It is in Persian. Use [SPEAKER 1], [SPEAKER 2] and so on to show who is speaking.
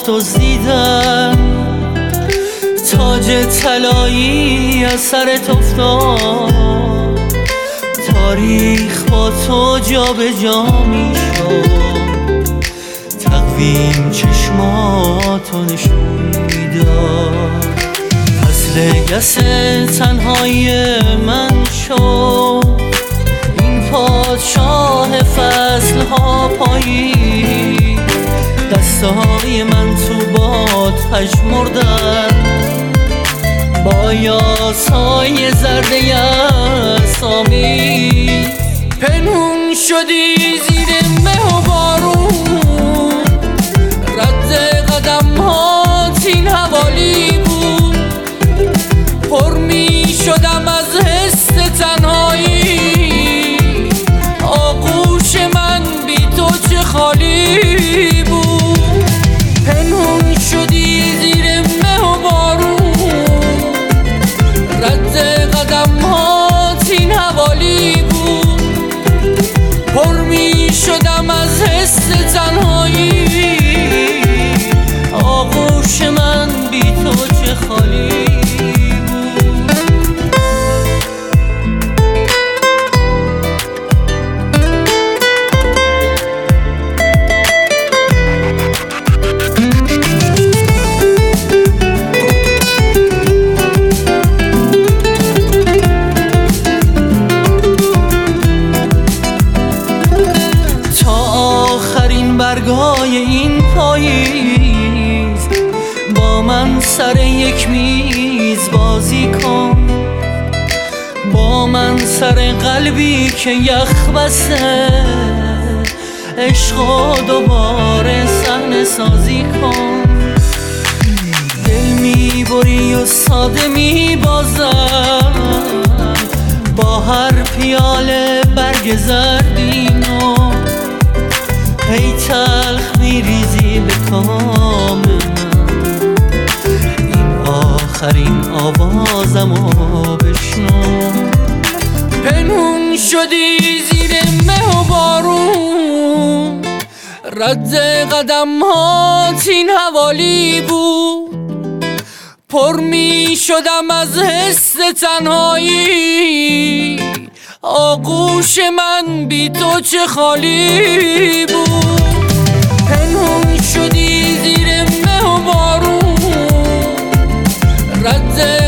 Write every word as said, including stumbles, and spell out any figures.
[SPEAKER 1] دزدیدن، تاج طلایی از سرت افتاد، تاریخ با تو جا به جا میشد، تقویم چشماتو نشون میداد. فصل گس تنهایی من شد، این پادشاه فصلها پایید، دستای من تو باد پژمردن، با یاسای زرده اسامی پنهون شدی زیر مه و بارون. رد قدم هات این حوالی بود، پر می شدم از حس تنهایی، آغوش من بی تو چه خالی بود. پنهون شدی زیر مه و بارون، رد قدم هات این حوالی بود، پر می شدم از حس تنهایی، آغوش من بی تو چه خالی. برگای این پاییز با من سر یک میز بازی کن، با من سر قلبی که یخ بسته، عشق و دوباره صحنه سازی کن. دل میبری و ساده میبازم، با هر پیاله برگ زردینو، هی تلخ میریزی به کام من، این آخرین آوازمو بشنو. پنهون شدی زیر مه و بارون، رد قدم هات این حوالی بود، پر می شدم از حس تنهایی، آغوش من بی تو چه خالی بود. پنهون شدی زیر مه و بارون، رد